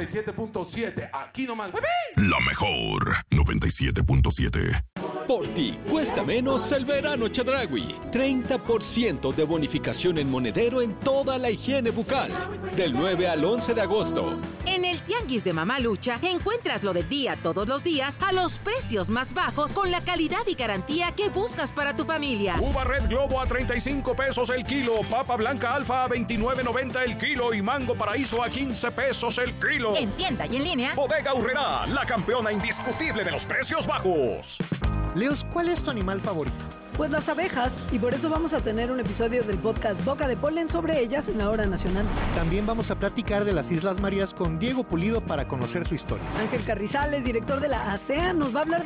97.7. Aquí nomás. La mejor 97.7. Por ti cuesta menos el verano Chedraui. 30% de bonificación en monedero en toda la higiene bucal. Del 9 al 11 de agosto. En el Tianguis de Mamalucha encuentras lo del día todos los días a los precios más bajos con la calidad y garantía que buscas para tu familia. Uva Red Globo a 35 pesos el kilo, papa blanca alfa a 29.90 el kilo y mango paraíso a 15 pesos el kilo. En tienda y en línea. Bodega Aurrerá, la campeona indiscutible de los precios bajos. Leos, ¿cuál es tu animal favorito? Pues las abejas, y por eso vamos a tener un episodio del podcast Boca de Polen sobre ellas en la hora nacional. También vamos a platicar de las Islas Marías con Diego Pulido para conocer su historia. Ángel Carrizales, director de la ASEAN, nos va a hablar